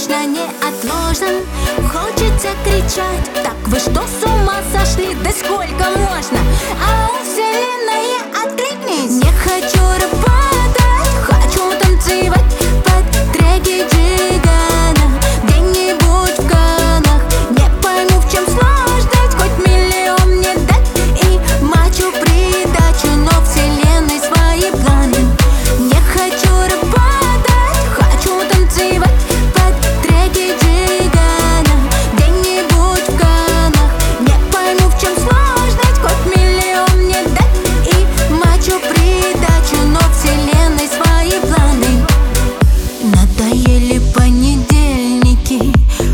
срочно, неотложно. Хочется кричать: так вы что, с ума сошли? Да сколько можно? А у вселенной откликнись. Не хочу работать, хочу танцевать под треки Джигана. Где-нибудь в Каннах. Не пойму, в чем сложность, хоть миллион мне дать и мачо придачу, но вселенной свои планы. Не хочу работать, хочу танцевать под треки Джигана. Где-нибудь в Каннах. Не пойму, в чем сложность, хоть миллион мне дать и мачо придачу, но вселенной свои планы. Надоели понедельники,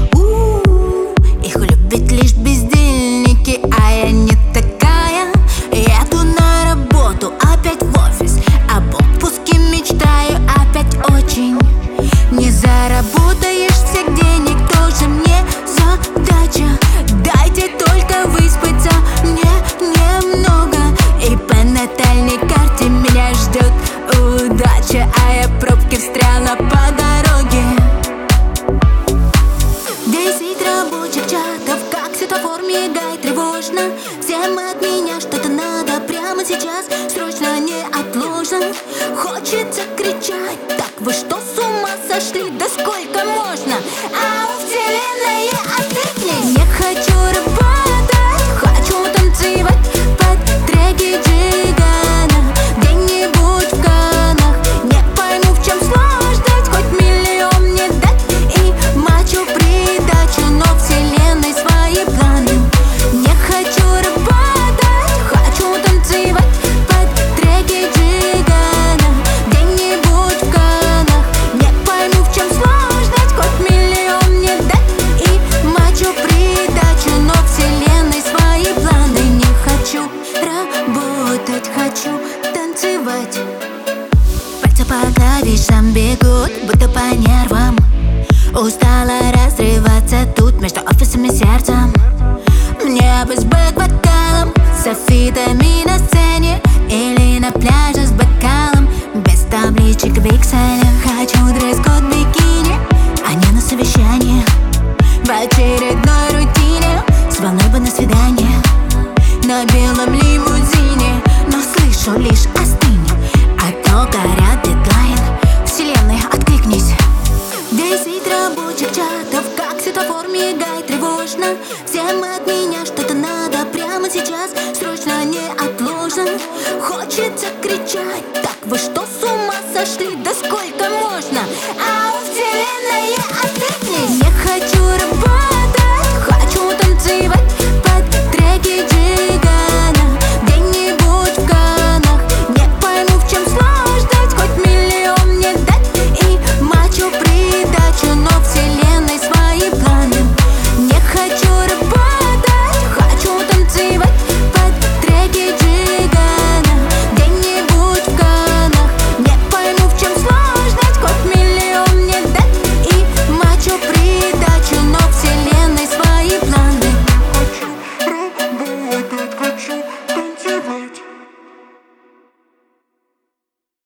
их любят лишь бездельники, а я не такая. Еду на работу, опять в офис, об отпуске мечтаю опять очень. Не заработаешь всех денег, тоже мне задача. Дайте только выспаться мне немного, и по натальной карте меня ждет удача, а я в пробке встряла по дороге. 10 рабочих чатов, как светофор мигает тревожно. Всем от меня что-то надо прямо сейчас, срочно, неотложно. Хочется кричать: так вы что, с ума сошли? Да сколько можно? А у вселенной откликнись. Не хочу работать, хочу танцевать под треки Джигана. Где-нибудь в Каннах. Не пойму, в чем сложность, хоть миллион мне дать и мачо придачу, но вселенной свои планы. Не хочу работать, хочу танцевать под треки Джигана. Где-нибудь в Каннах. Не пойму, в чем сложность, хоть миллион мне дать и мачо придачу, но вселенной свои планы. Не хочу работать, хочу танцевать. Пальцы по клавишам бегут, будто по нервам. Устала разрываться тут между офисом и сердцем. Мне бы с бэк-вокалом, софитами на сцене или на пляже с бокалом, без табличек в Excel. Хочу дресс-код бикини, а не на совещание. В очередной рутине с волной бы на свидание на белом лимузине. Но слышу лишь: остынь, а то горят дедлайн. Вселенной откликнись. 10 рабочих чатов, как светофор мигает тревожно. Всем от меня что-то надо прямо сейчас, срочно, неотложно. Хочется кричать: так вы что, с ума сошли? Да сколько можно?